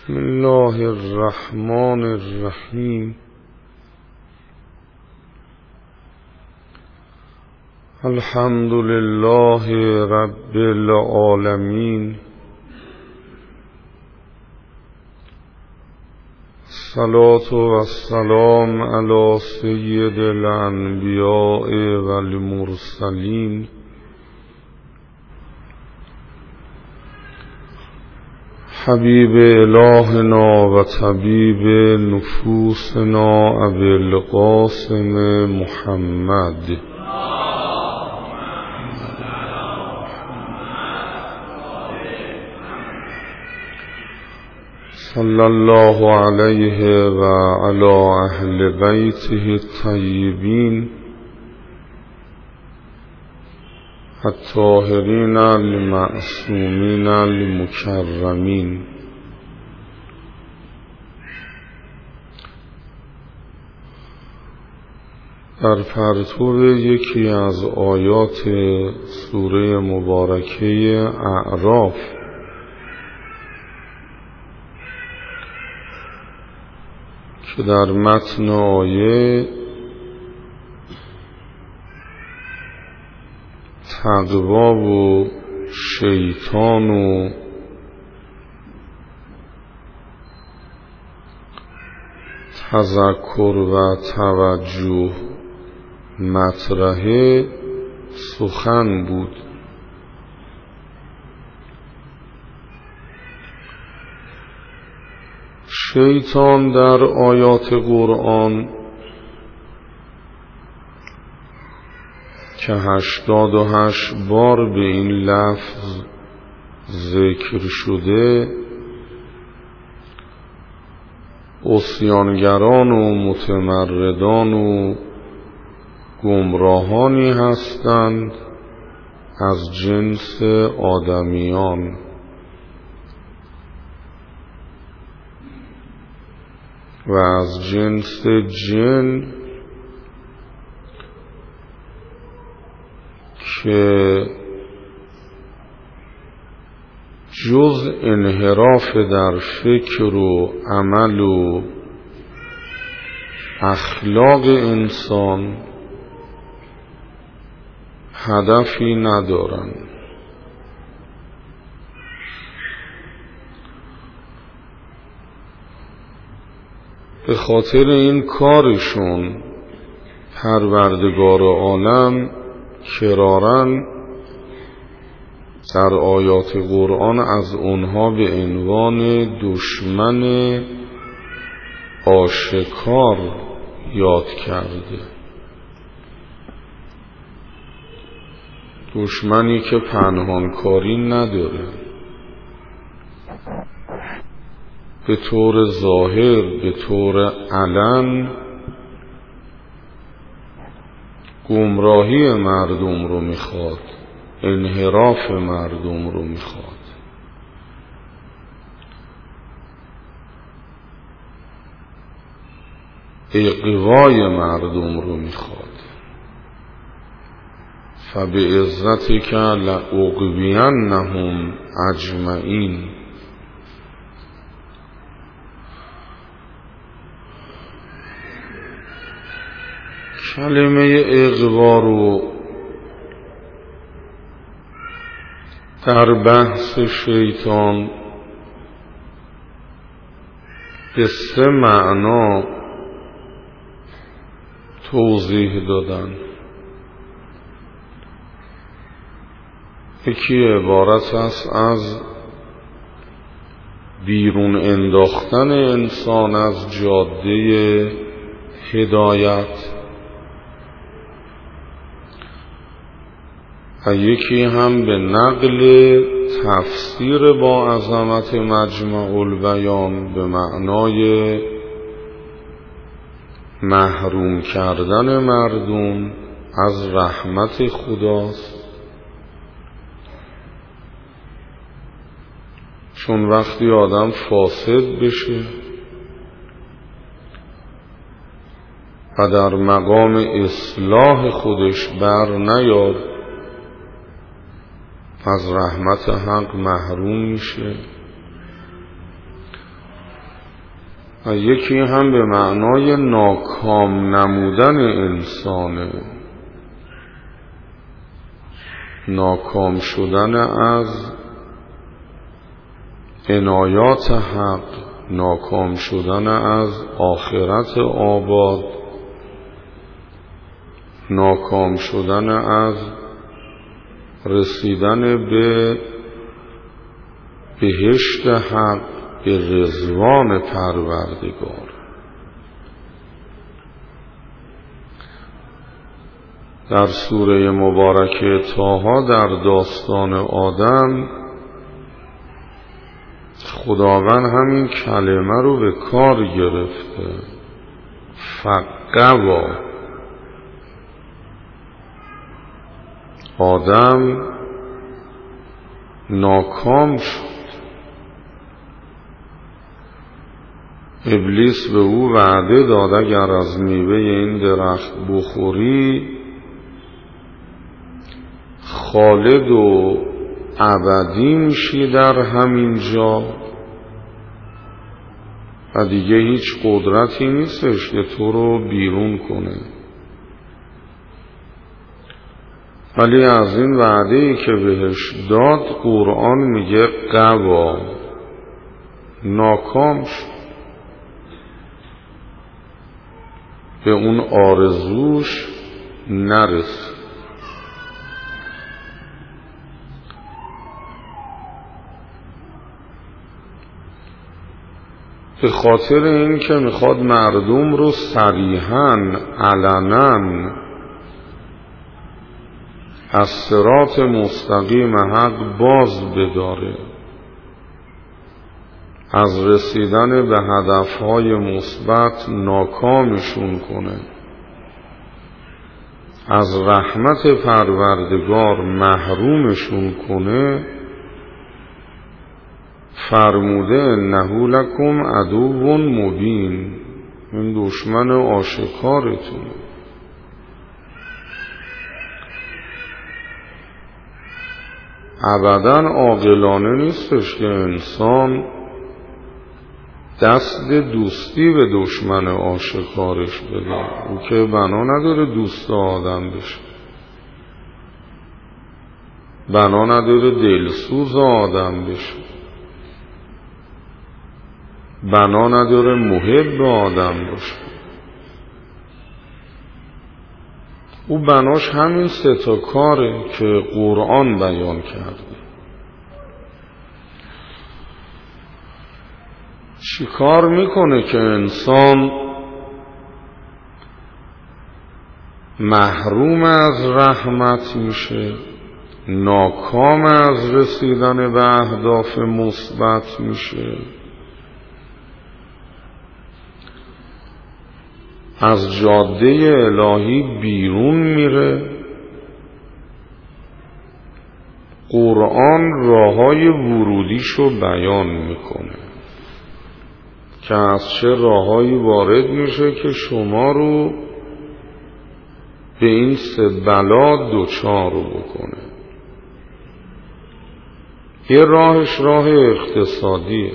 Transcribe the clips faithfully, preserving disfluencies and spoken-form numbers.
بسم الله الرحمن الرحیم. الحمد لله رب العالمین. الصلاة والسلام علی سید الانبیاء والمرسلین حبیب الهنا و طبیب نفوسنا ابی القاسم محمد صلی الله علیه و علی اهل بیته الطیبین الطاهرین المعصومین المکرمین. در پرتو یکی از آیات سوره مبارکه اعراف که در متن آیه تقوا و شیطان و تذکر و توجه مطرحه سخن بود. شیطان در آیات قرآن که هشتاد و هشت بار به این لفظ ذکر شده، عصیانگران و متمردان و گمراهانی هستند از جنس آدمیان و از جنس جن که جز انحراف در فکر و عمل و اخلاق انسان هدفی ندارند. به خاطر این کارشون پروردگار عالم کرارن در آیات قرآن از اونها به عنوان دشمن آشکار یاد کرده، دشمنی که پنهانکاری نداره، به طور ظاهر به طور علن گمراهی مردم رو میخواد، انحراف مردم رو میخواد. اغوای مردم رو میخواد. فبعزتک لأغوینهم اجمعین. کلمه اغوا رو در بحث شیطان به سه معنا توضیح دادن. یکی عبارت است از بیرون انداختن انسان از جاده هدایت و یکی هم به نقل تفسیر با عظمت مجمع البیان به معنای محروم کردن مردم از رحمت خداست. چون وقتی آدم فاسد بشه و در مقام اصلاح خودش بر نیاد از رحمت حق محروم میشه و یکی هم به معنای ناکام نمودن انسانه، ناکام شدن از عنایات حق، ناکام شدن از آخرت آباد، ناکام شدن از رسیدن به بهشت حق، به رضوان پروردگار. در سوره مبارکه طه در داستان آدم خداوند همین کلمه رو به کار گرفته، فقوا. آدم ناکام شد. ابلیس به او وعده داد اگر از میوه این درخت بخوری خالد و ابدی میشی در همین جا و دیگه هیچ قدرتی نیستش که تو رو بیرون کنه. ولی از این وعده‌ای که بهش داد قرآن میگه قوا، ناکام شد، به اون آرزوش نرسید. به خاطر این که میخواد مردم رو صریحاً علناً از صراط مستقیم حق باز بداره، از رسیدن به هدفهای مثبت ناکامشون کنه، از رحمت پروردگار محرومشون کنه، فرموده انه لکم عدو مبین، این دشمن آشکارتونه. ابداً عاقلانه نیستش که انسان دست دوستی به دشمن آشکارش بده. او که بنا نداره دوست آدم بشه، بنا نداره دلسوز آدم بشه، بنا نداره محب آدم باشه. او بناش همین سه تا کاره که قرآن بیان کرده. چی کار میکنه که انسان محروم از رحمت میشه، ناکام از رسیدن به اهداف مثبت میشه، از جاده الهی بیرون میره؟ قرآن راههای ورودیشو بیان میکنه که از چه راههایی وارد میشه که شما رو به این سه بلا دوچار رو بکنه. یه راهش راه اقتصادیه،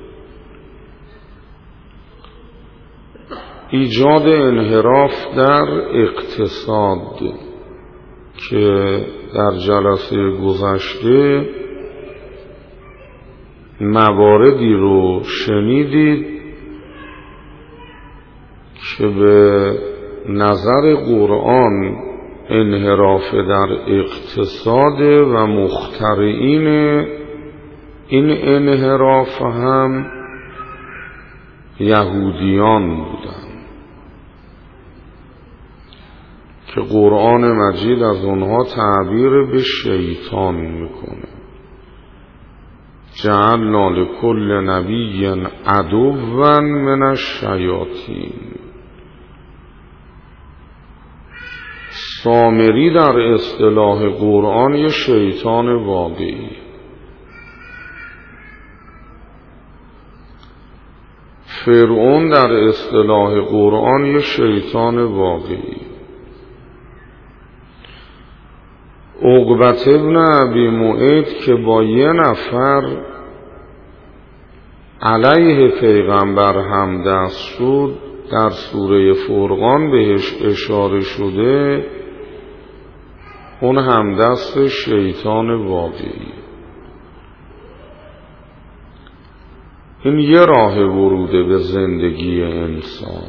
ایجاد انحراف در اقتصاد که در جلسه گذشته مواردی رو شنیدید که به نظر قرآن انحراف در اقتصاد و مخترعین این انحراف هم یهودیان بودند که قرآن مجید از اونها تعبیر به شیطان میکنه. جعلنا لکل نبی عدوا من الشیاطین. سامری در اصطلاح قرآن یه شیطان واقعی، فرعون در اصطلاح قرآن یه شیطان واقعی، عقبة ابن ابی معیط که با یه نفر علیه پیغمبر همدست شد در سوره فرقان بهش اشاره شده، اون همدست شیطان واقعی. این یه راه ورود به زندگی انسان.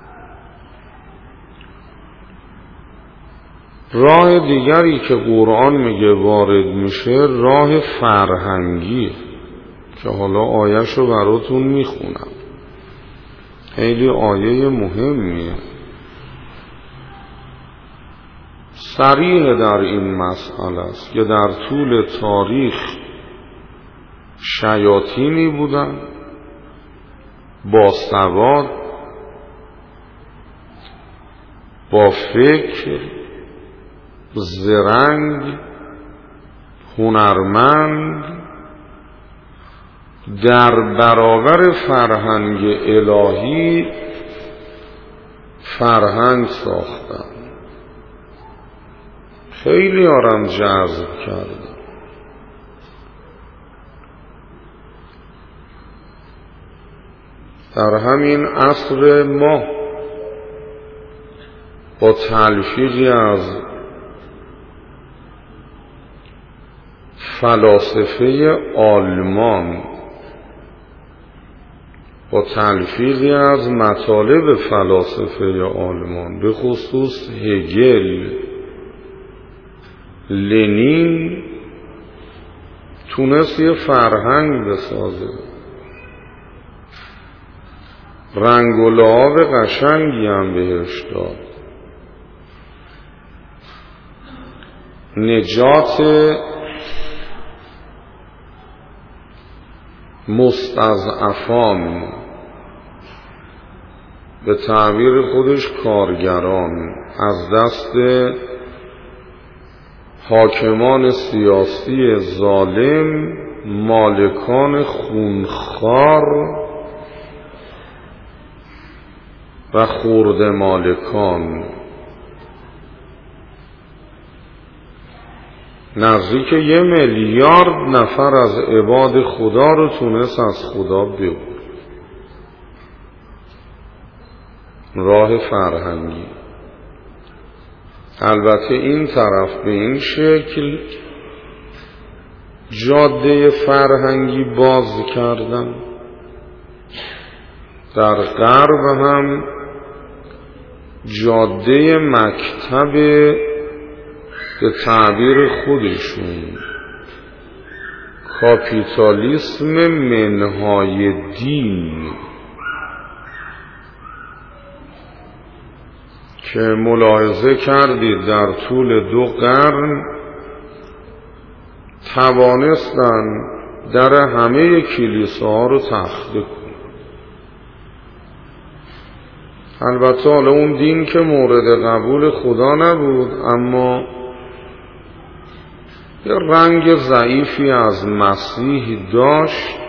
راه دیگری که قرآن میگه وارد میشه راه فرهنگی که حالا آیه‌شو براتون میخونم، خیلی آیه مهمیه، صریح در این مسئله است که در طول تاریخ شیاطینی بودن با سواد، با فکر، زرنگ، هنرمند، در برابر فرهنگ الهی فرهنگ ساختن، خیلی آرام جذب کردن. در همین عصر ما با تلفیقی از فلاسفه آلمان، با تلفیقی از مطالب فلاسفه آلمان، به خصوص هگل، لنین، تونست یه فرهنگ بسازه، رنگ و لعاب قشنگی هم بهش داد. نجات مستضعفان، به تعبیر خودش کارگران، از دست حاکمان سیاسی ظالم، مالکان خونخوار و خرده مالکان. نزدیک یه میلیارد نفر از عباد خدا رو تونست از خدا ببرد. راه فرهنگی. البته این طرف به این شکل جاده فرهنگی باز کردن، در غرب هم جاده مکتب به تعبیر خودشون کاپیتالیسم منهای دین که ملاحظه کردید در طول دو قرن توانستن در همه کلیساها رو تخته کنن. البته حالا اون دین که مورد قبول خدا نبود، اما یه رنگ ضعیفی از مسیح داشت،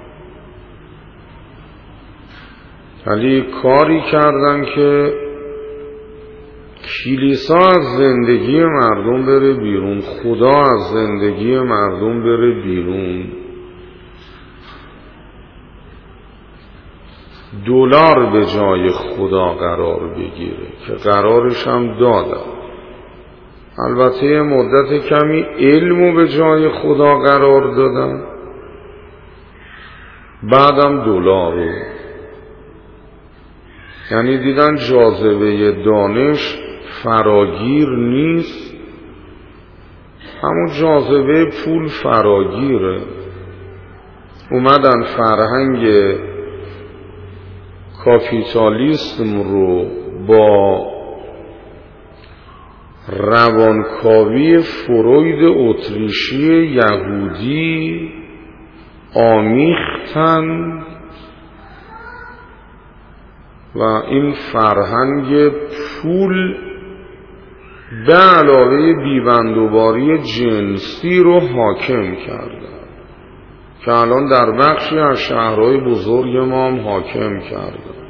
ولی کاری کردن که کلیسا از زندگی مردم بره بیرون، خدا از زندگی مردم بره بیرون، دلار به جای خدا قرار بگیره که قرارش هم دادن. البته یه مدت کمی علمو به جای خدا قرار دادن، بعدم دلارو، یعنی دیدن جاذبه دانش فراگیر نیست، همون جاذبه پول فراگیره. اومدن فرهنگ کاپیتالیسم رو با روانکاوی فروید اتریشی یهودی آمیختن و این فرهنگ پول به علاوه بیبندوباری جنسی رو حاکم کردن که الان در بخشی از شهرهای بزرگ ما هم حاکم کردن.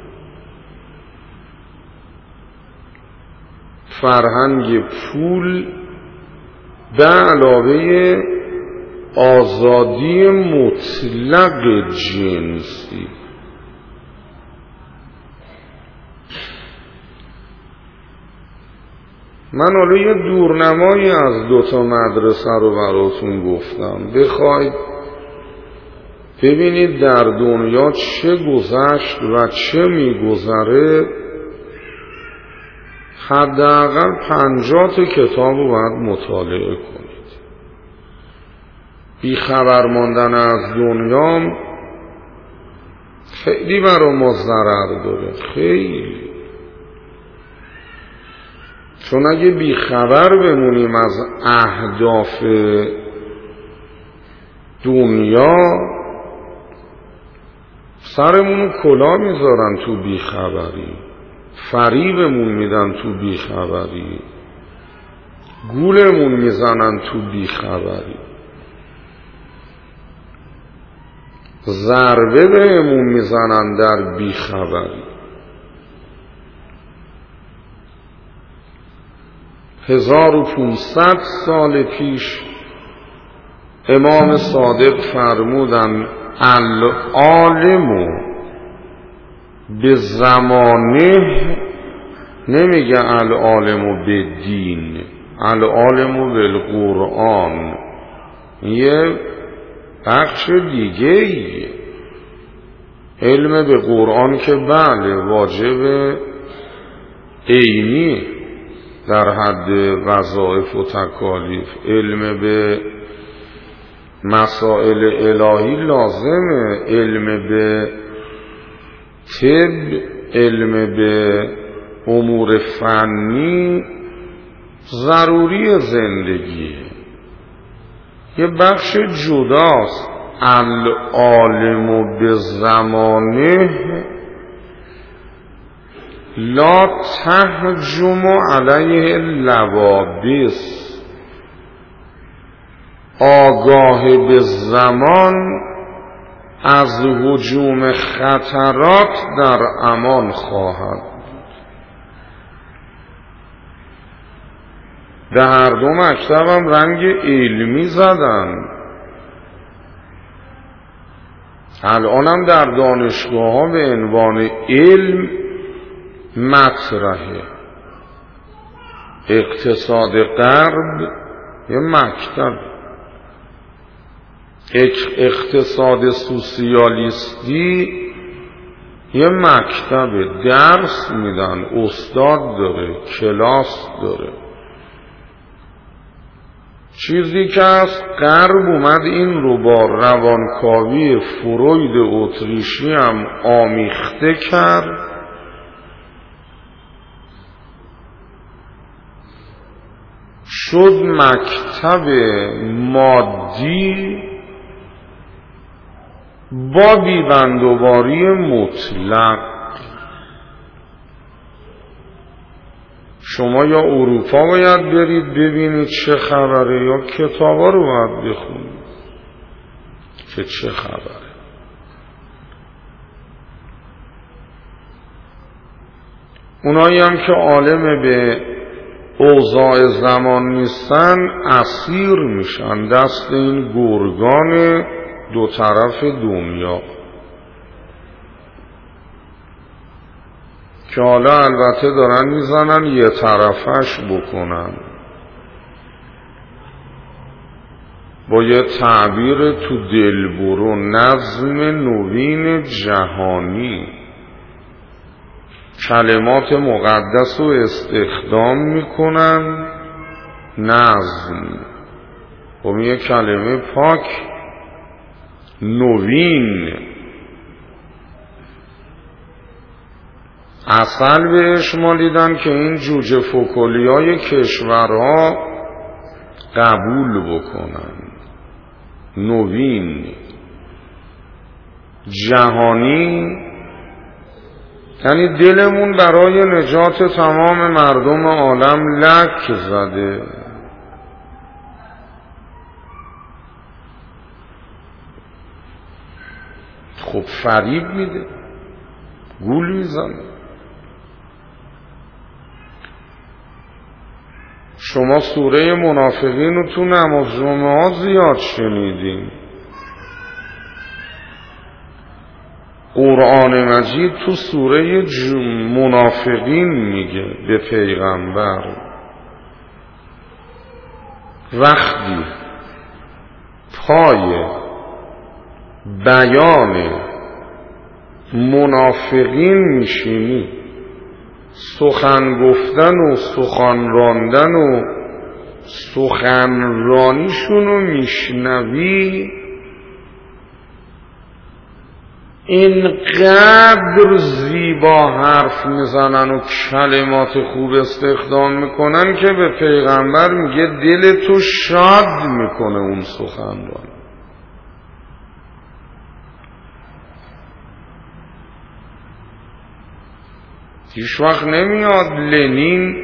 فرهنگ پول به علاوه آزادی مطلق جنسی. من حالا یه دورنمایی از دوتا مدرسه رو براتون گفتم. بخواید ببینید در دنیا چه گذشت و چه میگذره، حداقل پنجاه تا کتاب رو باید مطالعه کنید. بیخبر ماندن از دنیا خیلی برای ما ضرر داره، خیلی. چون اگه بیخبر بمونیم از اهداف دنیا، سرمونو کلا میذارن تو بیخبری، فریبمون میدن تو بیخبری، گولمون میزنن تو بیخبری، ضربه بهمون میزنن در بیخبری. هزار و پونصد سال پیش امام صادق فرمودن العالم به زمانه، نمیگه العالم به دین، العالم به القرآن، یه بخش دیگه ایه. علم به قرآن که بله واجب عینی در حد وظایف و تکالیف، علم به مسائل الهی لازمه، علم به طب، علم به امور فنی ضروری زندگیه، یه بخش جداست. العالم به زمانه لا تهجم علیه اللوابس، آگاه به زمان از هجوم خطرات در امان خواهد. به هر دو مکتبم رنگ علمی زدن، الانم در دانشگاه ها به عنوان علم مطرحه. اقتصاد غرب یه مکتب، اقتصاد سوسیالیستی یه مکتب، درس میدن، استاد داره، کلاس داره. چیزی که از غرب اومد این رو با روانکاوی فروید اتریشی هم آمیخته کرد، شد مکتب مادی با بیبندوباری مطلق. شما یا اروپا باید برید ببینید چه خبره، یا کتابا رو باید بخونید که چه خبره. اونایی هم که عالم به اوضاع زمان نیستن اسیر میشن دست این گرگان دو طرف دنیا، که حالا البته دارن میزنن یه طرفش بکنن، با یه تعبیر تو دلبرو، نظم نوین جهانی. کلمات مقدس رو استخدام میکنن، نظم، خب یه کلمه پاک، نوین، اصل بهش مالیدن که این جوجه فکلی های کشورها قبول بکنن. نوین، جهانی، یعنی دلمون برای نجات تمام مردم عالم لک زده. خب فریب میده، گول میزنه. شما سوره منافقین رو تو نماز جمعه ها زیاد شنیدین. قرآن مجید تو سوره منافقین میگه به پیغمبر وقتی پای بیان منافقین میشینی، سخن گفتن و سخن راندن و سخنرانیشون رو میشنوی، اینقدر زیبا حرف میزنن و کلمات خوب استخدام میکنن که به پیغمبر میگه دل تو شاد میکنه اون سخنران. هیچ وقت نمیاد لنین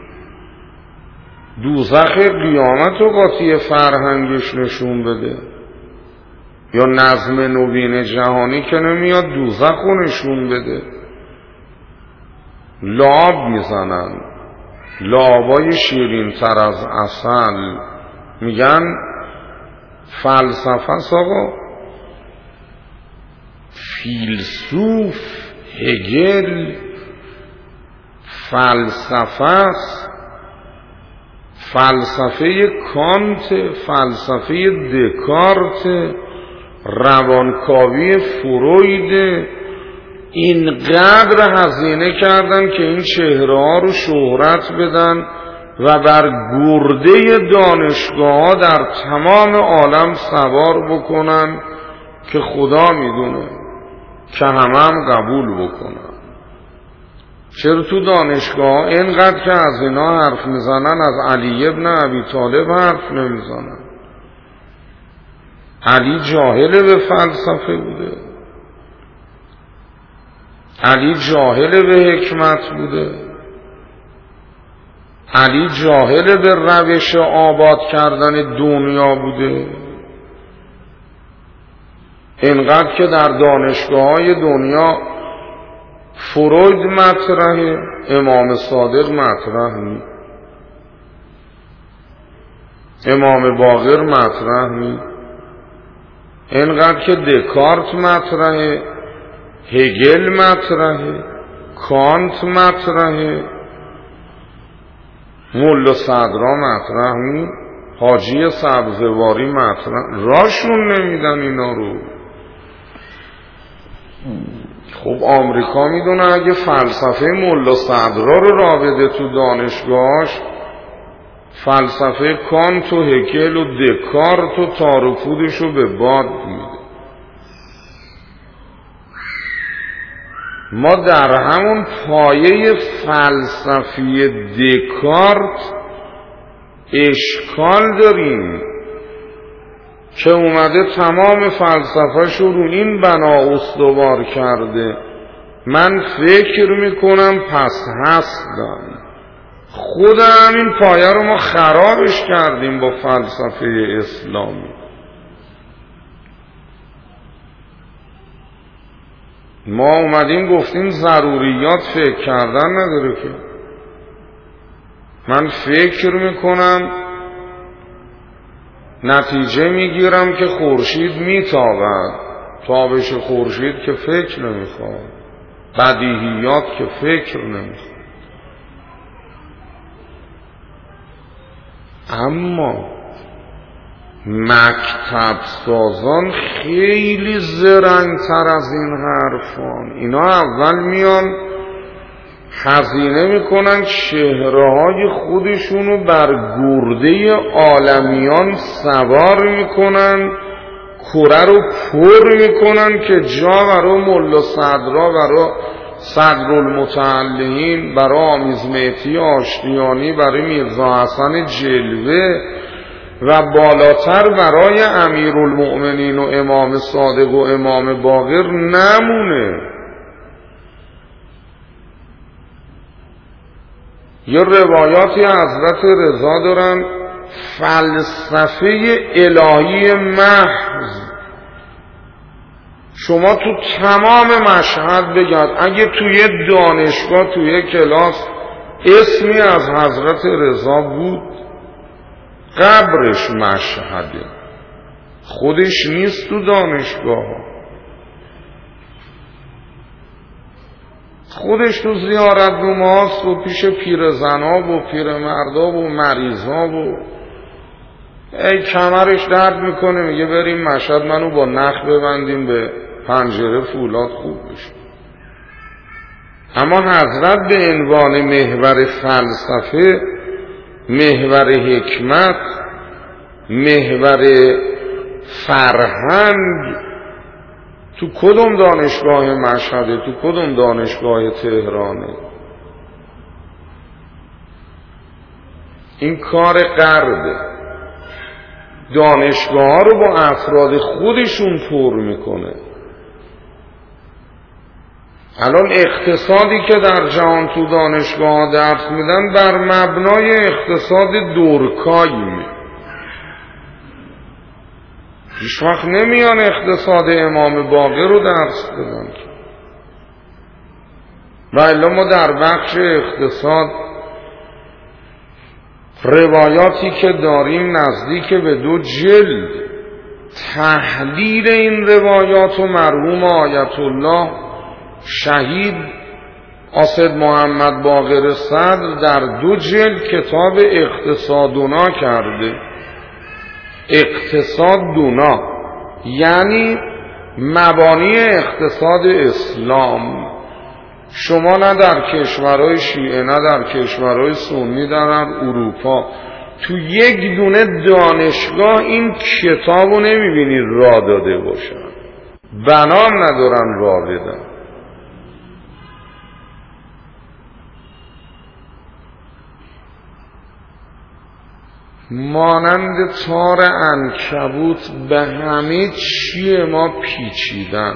دوزخ قیامت رو قاطی فرهنگش نشون بده، یا نظم نوین جهانی که نمیاد دوزخ رو نشون بده. لعاب میزنن، لعابای شیرین تر از عسل. میگن فلسفه است آقا، فیلسوف هگل فلسفه است، فلسفه کانت، فلسفه دکارت، روانکاوی فروید. اینقدر هزینه کردن که این چهره ها رو شهرت بدن و بر گرده دانشگاه ها در تمام عالم سوار بکنن که خدا میدونه که همه هم قبول بکنن. چرا تو دانشگاه ها اینقدر که از اینا حرف میزنن از علی ابن ابی طالب حرف نمیزنن؟ علی جاهل به فلسفه بوده، علی جاهل به حکمت بوده، علی جاهل به روش آباد کردن دنیا بوده. اینقدر که در دانشگاه های دنیا فروید مطرحه، امام صادق مطرح نی، امام باقر مطرح نی. اینقدر که دکارت مطرحه، هگل مطرحه، کانت مطرحه، ملا صدرا مطرح نی، حاجی سبزواری مطرح، راشون نمیدن اینا رو. خب آمریکا میدونه اگه فلسفه ملا صدرا رو راه بده تو دانشگاهاش، فلسفه کانت و هگل و دکارت و تار و پودش رو به باد میده. ما در همون پایه فلسفی دکارت اشکال داریم که اومده تمام فلسفه‌ش رو این بنا استوار کرده. من فکر میکنم پس هستم. خود همین پایه رو ما خرابش کردیم با فلسفه اسلامی. ما اومدیم گفتیم ضروریات فکر کردن نداره که. من فکر میکنم نتیجه میگیرم که خورشید میتابد، تابش خورشید که فکر نمیخواد، بدیهیات که فکر نمیخواد. اما مکتب سازان خیلی زرنگتر از این حرفان. اینا اول میان هزینه میکنن چهره های خودشونو بر گرده عالمیان سوار میکنن، کره رو پر میکنن که جا برای ملا صدرا، برای صدرالمتعلقین، برای آمیز مهدی آشتیانی، برای میرزا حسن جلوه و بالاتر برای امیرالمؤمنین و امام صادق و امام باقر نمونه. یه روایاتی حضرت رضا دارن فلسفه الهی محض. شما تو تمام مشهد بگرد، اگه توی دانشگاه توی کلاس اسمی از حضرت رضا بود، قبرش مشهده، خودش نیست تو دانشگاه ها، خودش تو زیارتنامه هاست و پیش پیرزنا و پیرمردا و مریضا و ای کمرش درد میکنه میگه بریم مشهد منو با نخ ببندیم به پنجره فولاد خوب بشه. اما حضرت به عنوان محور فلسفه، محور حکمت، محور فرهنگ تو کدوم دانشگاه مشهده، تو کدوم دانشگاه تهرانه؟ این کار غربه. دانشگاه ها رو با افراد خودشون پر میکنه. الان اقتصادی که در جهان تو دانشگاه ها درس میدن بر مبنای اقتصاد دورکایم. هیچ وقت نمیان اقتصاد امام باقر رو درس بدن. و الا ما در بخش اقتصاد روایاتی که داریم نزدیک به دو جلد، تحلیل این روایات و مرحوم آیت الله شهید آصد محمد باقر صدر در دو جلد کتاب اقتصادونا کرده. اقتصادونا یعنی مبانی اقتصاد اسلام. شما نه در کشورهای شیعه نه در کشورهای سنی در اروپا تو یک دونه دانشگاه این کتاب رو نمیبینید راه داده باشن، بنام ندارن راه بدن. مانند تار عنکبوت به همه چیه ما پیچیدن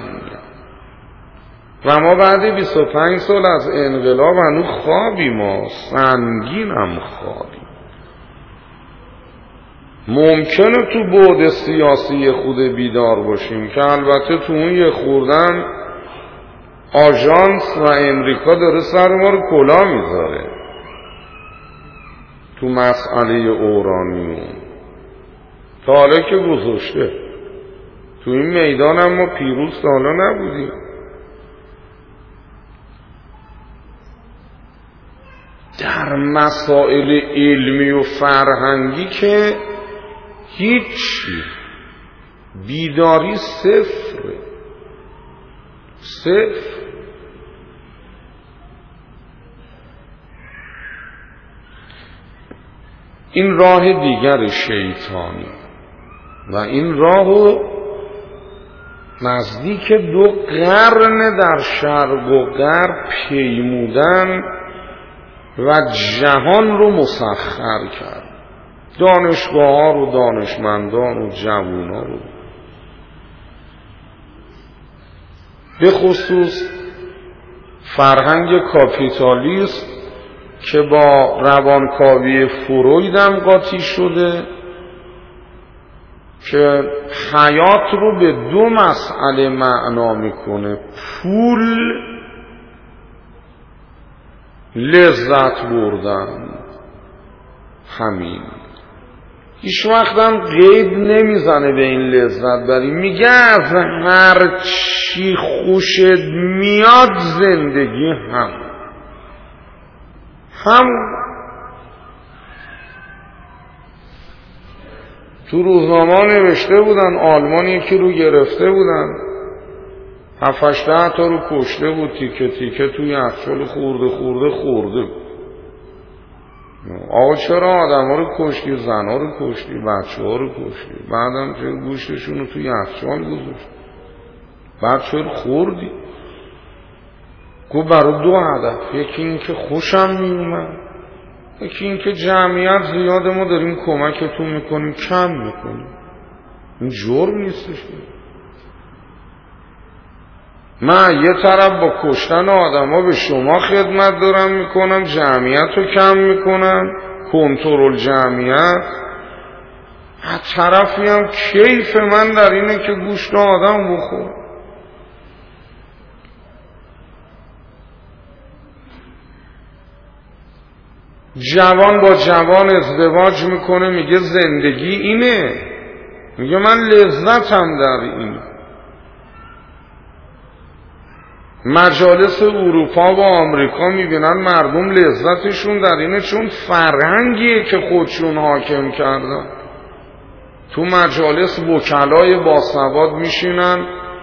و ما بعد بیست و پنج سال از انقلاب هنوز خوابی، ما سنگین هم خوابی. ممکنه تو بعد سیاسی خود بیدار باشیم که البته تو اون یه خوردن آژانس و امریکا داره سر ما رو کلا میذاره تو مسئله اورانیوم. تا حالا که گذاشته تو این میدان هم ما پیروز تا حالا نبودیم. در مسائل علمی و فرهنگی که هیچی، بیداری صفر صفر. این راه دیگر شیطانی و این راهو نزدیک دو قرن در شرق و غرب پیمودن و جهان رو مسخر کرد. دانشگاه ها رو، دانشمندان و جوان ها رو، به خصوص فرهنگ کاپیتالیست که با روانکاوی فروید هم قاطی شده که حیات رو به دو مسئله معنا میکنه: پول، لذت بردن. همین. هیچ وقت هم قید نمیزنه به این لذت بری، میگه از هر چی خوشت میاد زندگی هم هم تو روزنامه نوشته بودن آلمان یکی رو گرفته بودن، هفت هشت تا رو کشته بود، تیکه تیکه توی یخچال خورده خورده خورده بود. آقا چرا آدم ها رو کشتی، زن ها رو کشتی، بچه ها رو کشتی، بعدم چرا گوشتشون رو توی یخچال گذاشت، بعد چرا خوردی؟ گفت برای دو هدف: یکی این که خوشم میومد، یکی این که جمعیت زیاد ما داریم کمکتون میکنیم کم میکنیم. این جرم نیستش. من یه طرف با کشتن آدم ها به شما خدمت دارم میکنم، جمعیت رو کم میکنم، کنترل جمعیت. از طرفی هم کیف من در اینه که گوشت آدم بخور. جوان با جوان ازدواج میکنه، میگه زندگی اینه، میگه من لذتم در این. مجالس اروپا و آمریکا میبینن مردم لذتشون در اینه، چون فرهنگیه که خودشون حاکم کردن. تو مجالس وکلای باسواد میشینن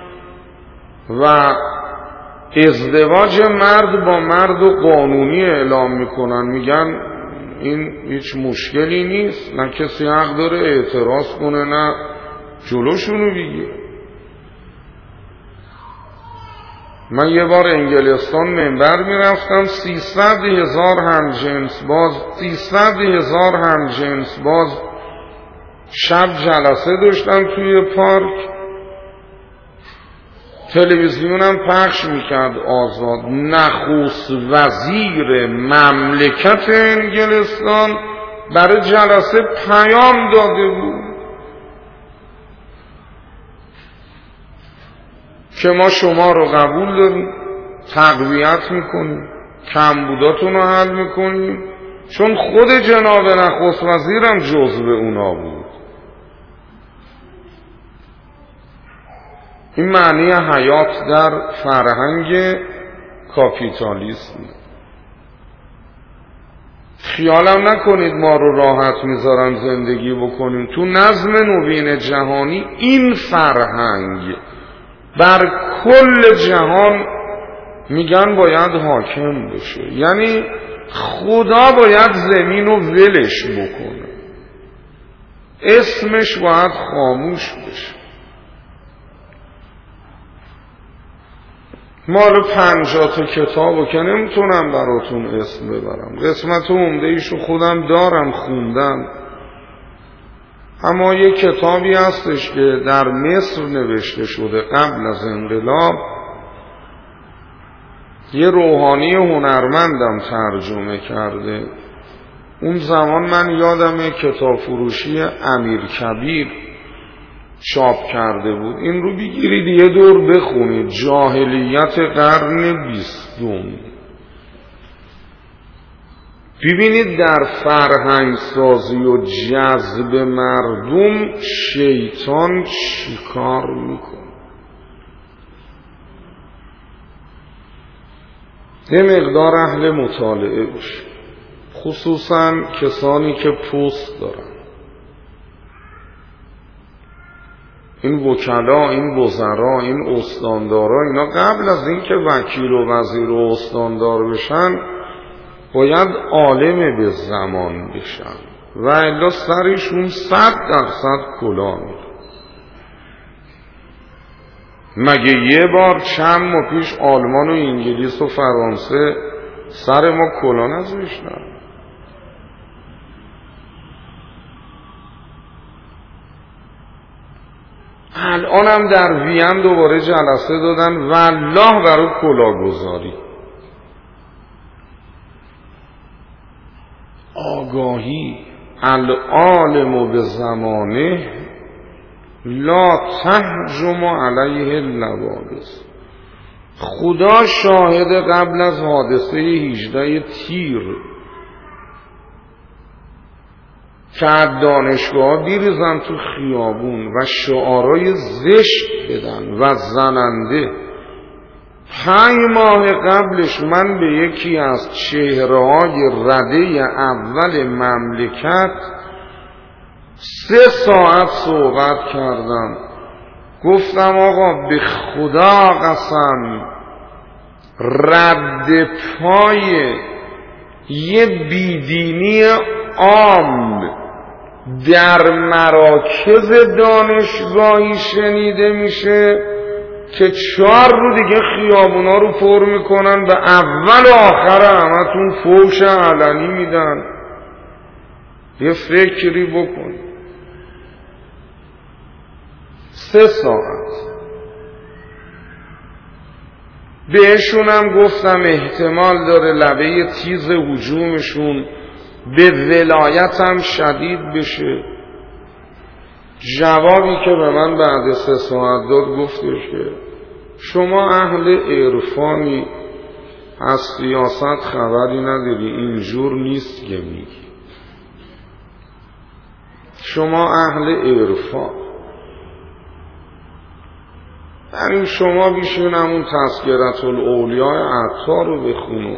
و ازدواج مرد با مرد و قانونی اعلام میکنن، میگن این هیچ مشکلی نیست، نه کسی حق داره اعتراض کنه نه جلوشونو بگیره. من یه بار انگلستان منبر میرفتم، سیصد هزار هم جنس باز سیصد هزار هم جنس باز شب جلسه داشتم توی پارک، تلویزیونم پخش میکرد آزاد. نخست وزیر مملکت انگلستان برای جلسه پیام داده بود که ما شما رو قبول داریم، تقویت میکنیم، کمبوداتون رو حل میکنیم، چون خود جناب نخست وزیرم جزو اونا بود. این معنی حیات در فرهنگ کاپیتالیسم. خیالم نکنید ما رو راحت میذارن زندگی بکنیم. تو نظم نوین جهانی این فرهنگ بر کل جهان میگن باید حاکم بشه، یعنی خدا باید زمین رو ولش بکنه، اسمش باید خاموش بشه. مال پنجاه تا کتابو که نمیتونم براتون اسم ببرم، قسمت عمده ایشو خودم دارم خوندم، اما یک کتابی هستش که در مصر نوشته شده قبل از انقلاب، یه روحانی هنرمندم ترجمه کرده. اون زمان من یادمه کتاب فروشی امیرکبیر چاپ کرده بود. این رو بگیرید یه دور بخونید، جاهلیت قرن بیستم. ببینید در فرهنگ سازی و جذب مردم شیطان چیکار میکنه. یه مقدار اهل مطالعه باشه، خصوصا کسانی که پست دارن. این وکلا، این وزرا، این استاندارا، اینا قبل از این که وکیل و وزیر و استاندار بشن باید عالم به زمان بشن و الا سرشون صد درصد کلاه میره. مگه یه بار چند ماه پیش آلمان و انگلیس و فرانسه سر ما کلاه نذاشتن؟ الان هم در وین دوباره جلسه دادن والله برای کلاهگذاری. آگاهی. العالم به زمانه لا تهجم علیه اللوابس. خدا شاهد قبل از حادثه هجده تیر که دانشگاه بیریزن تو خیابون و شعارهای زشت بدن و زننده. پنج ماه قبلش من به یکی از چهره‌های رده اول مملکت سه ساعت صحبت کردم. گفتم آقا به خدا قسم رد پای یه بیدینی عام در مراکز دانشگاهی شنیده میشه که چهار رو دیگه خیابونا رو پر میکنن و اول و آخر همتون فوش علنی میدن. یه فکری بکن. سه ساعت بهشونم گفتم احتمال داره لبه تیز هجومشون به ولایتم شدید بشه. جوابی که به من بعد سه ساعت داد گفتش که شما اهل عرفانی، از سیاست خبری نداری، اینجور نیست که میگی. شما اهل عرفان، بریم شما بیشون همون تذکرة الاولیاء عطار رو بخونو،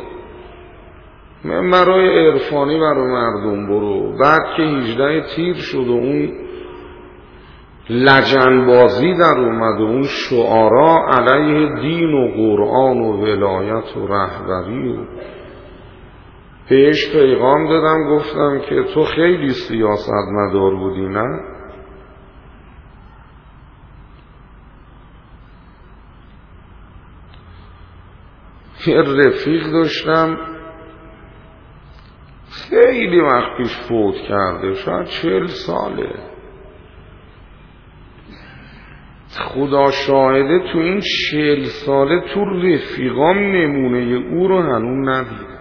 منبرای عرفانی برای مردم برو. بعد که هجده تیر شد و اون لجنبازی در اومد و اون شعارا علیه دین و قرآن و ولایت و رهبری و بهش پیغام دادم، گفتم که تو خیلی سیاستمدار بودی نه؟ یه رفیق داشتم خیلی وقت پیش فوت کرده، شاید چهل ساله. خدا شاهده تو این چهل ساله تو رفیقام نمونه او رو هنوز ندیدم.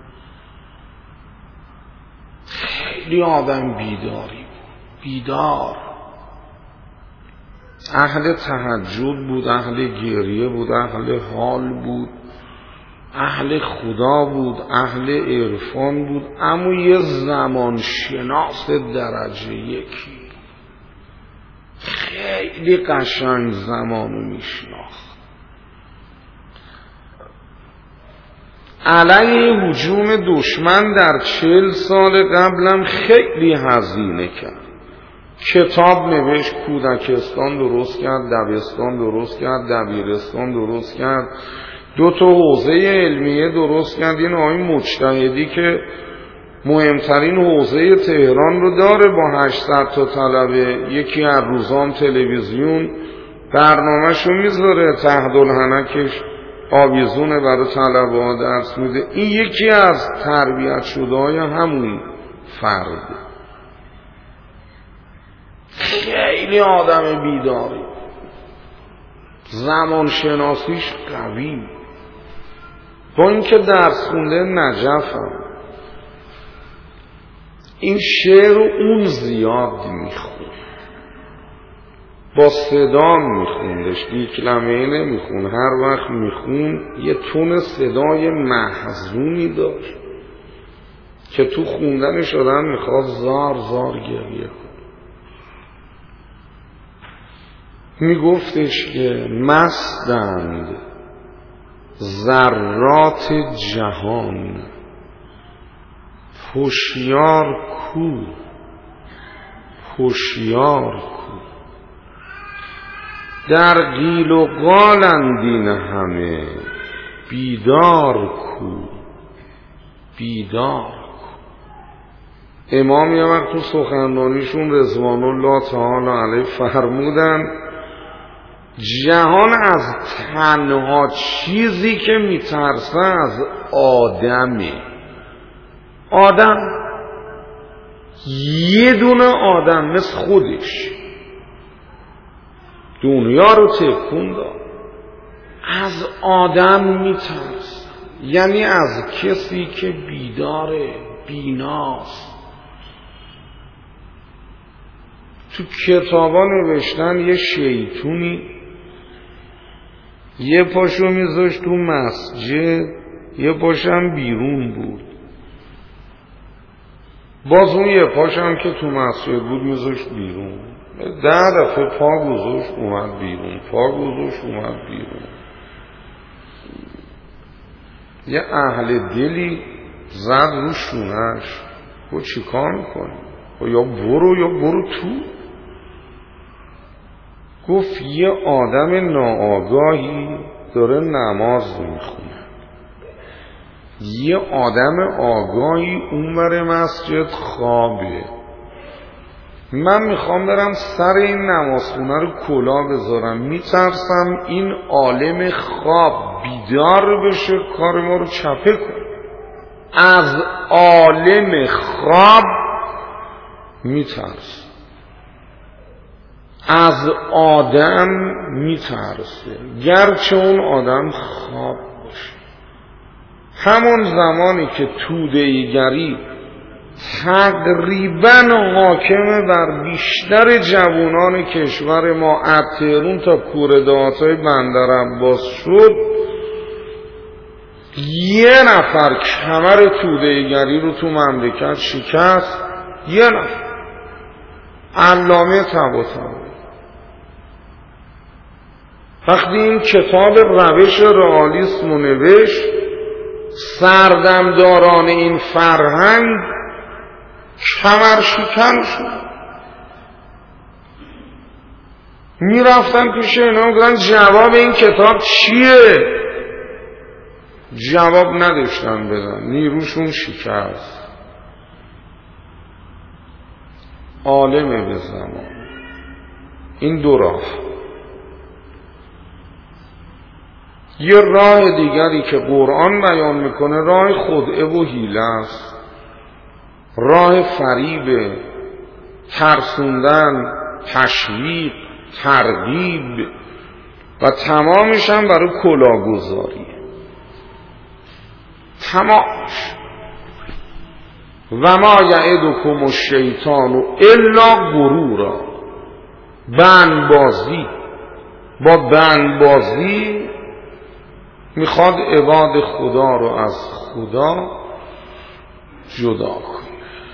خیلی آدم بیداری بود، بیدار، اهل تهجد بود، اهل گریه بود، اهل حال بود، اهل خدا بود، اهل عرفان بود، اما یه زمان شناس درجه یکی، خیلی قشنگ زمانو میشناخت. علیه هجوم دشمن در چهل سال قبلم خیلی هزینه کرد. کتاب نوشت، کودکستان درست کرد، دبستان درست کرد، دبیرستان درست کرد، دو تا حوزه علمیه درست کرد. این آقای مجتهدی که مهمترین حوزه تهران رو داره با هشتصد تا طلبه، یکی از روزام تلویزیون برنامه‌شو میذاره، تحت-الحنکش آویزونه برای طلبه ها درس میده. این یکی از تربیت شده های همون فرده. خیلی آدم بیداری، زمان شناسیش قوی، با اینکه درس خونده نجفم. این شعر اون زیاد میخون، با صدا میخوندش، دیکلمه نمیخون. هر وقت میخون یه تون صدای محزونی داشت که تو خوندنش آدم میخواد زار زار گریه کن. میگفتش که مستند ذرات جهان، هوشیار کو، هوشیار کو، در قیل و قالند این همه، بیدار کو، بیدار کو. امام یه وقت تو سخنرانیشون رضوان الله تعالی علیه فرمودن جهان از تنها چیزی که میترسه از آدمه. آدم، یه دونه آدم مثل خودش دنیا رو تکون داد. از آدم میترسه، یعنی از کسی که بیداره، بیناست. تو کتابا نوشتن یه شیطونی یه پاشو میذاشت تو مسجد، یه پاشم بیرون بود، باز اون یه پاشم که تو مسجد بود میذاشت بیرون. ده دفعه پا گذاشت اومد بیرون، پا گذاشت اومد بیرون. یه اهل دلی زد رو شونش، گفت چی کار میکنی؟ یا برو یا برو تو. گفت یه آدم ناآگاهی داره نماز میخونه، یه آدم آگاهی اونور مسجد خوابه. من میخوام برم سر این نمازخونه رو کلاه بذارم، میترسم این عالم خواب بیدار بشه کار ما رو چپه کنه. از عالم خواب میترسه، از آدم میترسه، گرچه اون آدم خواب باشه. همون زمانی که توده‌ایگری تقریبا حاکم بر بیشتر جوانان کشور ما، از تهران تا کورده‌های بندر عباس شد، یه نفر کمر توده‌گری رو تو مملکت شکست، یه نفر، علامه طباطبایی. وقتی این کتاب روش رئالیسم رو نوشت، سردمداران این فرهنگ کمر شکن شد، می رفتن پیش اینا میگفتن جواب این کتاب چیه؟ جواب نداشتن بدن، نیروشون شکست. عالم به زمان. این دو راه. یه راه دیگری که قرآن بیان میکنه راه خدعه و حیله است، راه فریب، ترسوندن، تشویق، ترغیب و تمامش هم برای کلاهگذاری. تمامش. و ما یعدکم الشیطان الا غرورا. بندبازی. با بندبازی میخواد عباد خدا رو از خدا جدا کنه.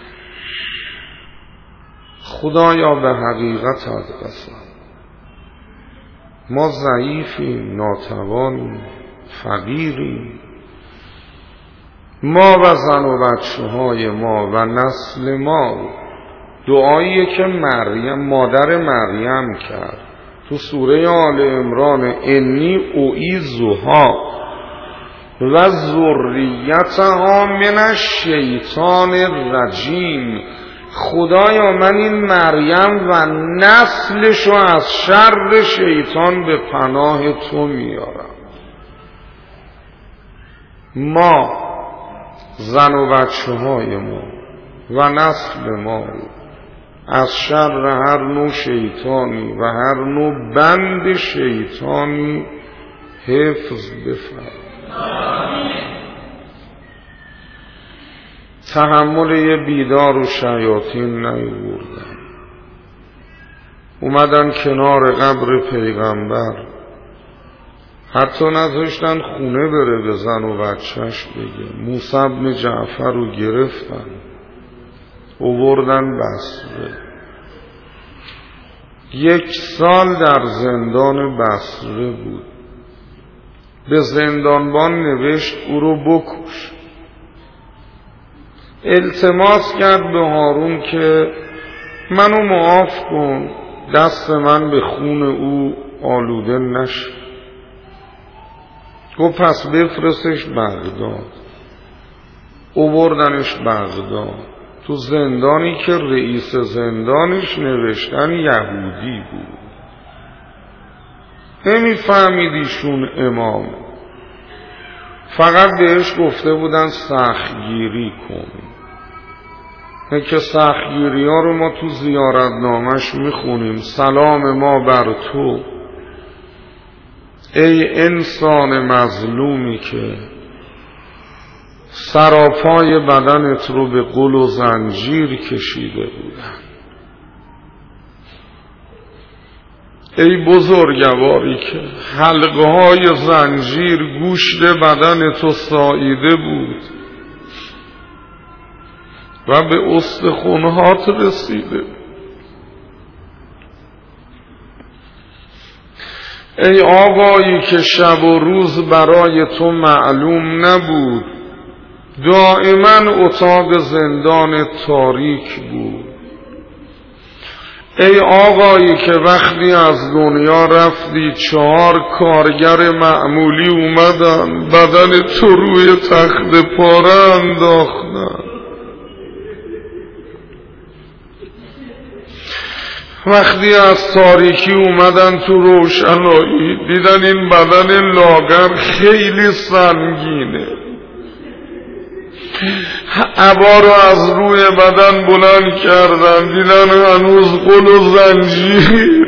خدایا به حقیقت قسم ما ضعیفیم، ناتوانیم، فقیریم. ما و زن و بچه های ما و نسل ما. دعاییه که مریم مادر مریم کرد تو سوره آل عمران، انی اعیذها و ذریتها من الشیطان الرجیم. خدایا من این مریم و نسلشو از شر شیطان به پناه تو میارم. ما زن و بچه های ما و نسل ما از شر هر نوع شیطانی و هر نوع بند شیطانی حفظ بفرما. تحمل یه بیدار و شیاطین نیاوردن، اومدن کنار قبر پیغمبر، حتی نذاشتن خونه بره به زن و بچهش بگه. موسی بن جعفر رو گرفتن اووردن بصره. یک سال در زندان بصره بود. به زندانبان نوشت او رو بکش. التماس کرد به هارون که منو معاف کن، دست من به خون او آلوده نشه. گفت پس بفرستش بغداد. اووردنش بغداد، تو زندانی که رئیس زندانش نوشتن یهودی بود. نمیفهمیدیشون امام، فقط بهش گفته بودن سختگیری کن. نه که سختگیری ها رو ما تو زیارتنامش میخونیم. سلام ما بر تو ای انسان مظلومی که سراپای بدنت رو به غل و زنجیر کشیده بودن. ای بزرگواری که حلقه های زنجیر گوشت بدن تو ساییده بود و به استخوان‌هات رسیده. ای آقایی که شب و روز برای تو معلوم نبود، دائما اتاق زندان تاریک بود. ای آقایی که وقتی از دنیا رفتی چهار کارگر معمولی اومدن بدن تو روی تخت پاره انداختن. وقتی از تاریکی اومدن تو روشنایی دیدن این بدن لاغر خیلی سنگینه، عبا رو از روی بدن بلند کردن دیدن هنوز غل و زنجیر.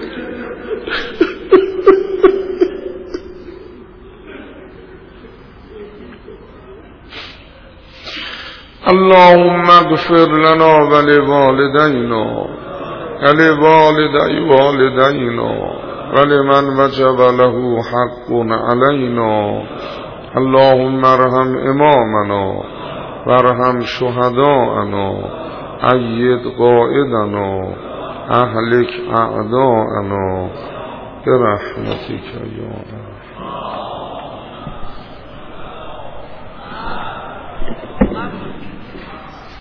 اللهم اغفر لنا ولوالدینا ولوالدی والدینا ولمن وجب له حق علینا اللهم ارحم امامنا وارحم شهداءنا اید قائدنا اهلک اعداءنا برحمتک یا